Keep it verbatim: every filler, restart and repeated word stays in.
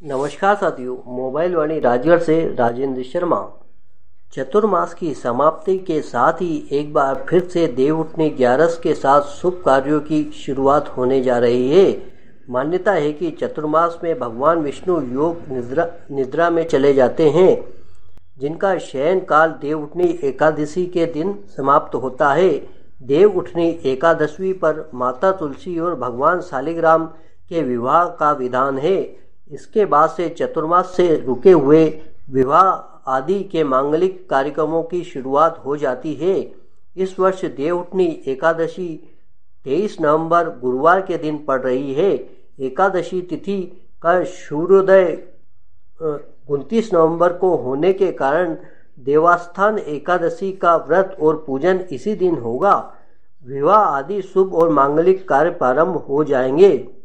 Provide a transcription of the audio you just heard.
नमस्कार साथियों, मोबाइल वाणी राजगढ़ से राजेंद्र शर्मा। चतुर्मास की समाप्ति के साथ ही एक बार फिर से देवउठनी ग्यारस के साथ शुभ कार्यों की शुरुआत होने जा रही है। मान्यता है कि चतुर्मास में भगवान विष्णु योग निद्रा निद्रा में चले जाते हैं, जिनका शयन काल देवउठनी एकादशी के दिन समाप्त होता है। देवउठनी एकादशी पर माता तुलसी और भगवान शालिग्राम के विवाह का विधान है। इसके बाद से चतुर्मास से रुके हुए विवाह आदि के मांगलिक कार्यक्रमों की शुरुआत हो जाती है। इस वर्ष देवउठनी एकादशी तेईस नवंबर गुरुवार के दिन पड़ रही है। एकादशी तिथि का सूर्योदय उनतीस नवंबर को होने के कारण देवस्थान एकादशी का व्रत और पूजन इसी दिन होगा। विवाह आदि शुभ और मांगलिक कार्य प्रारंभ हो जाएंगे।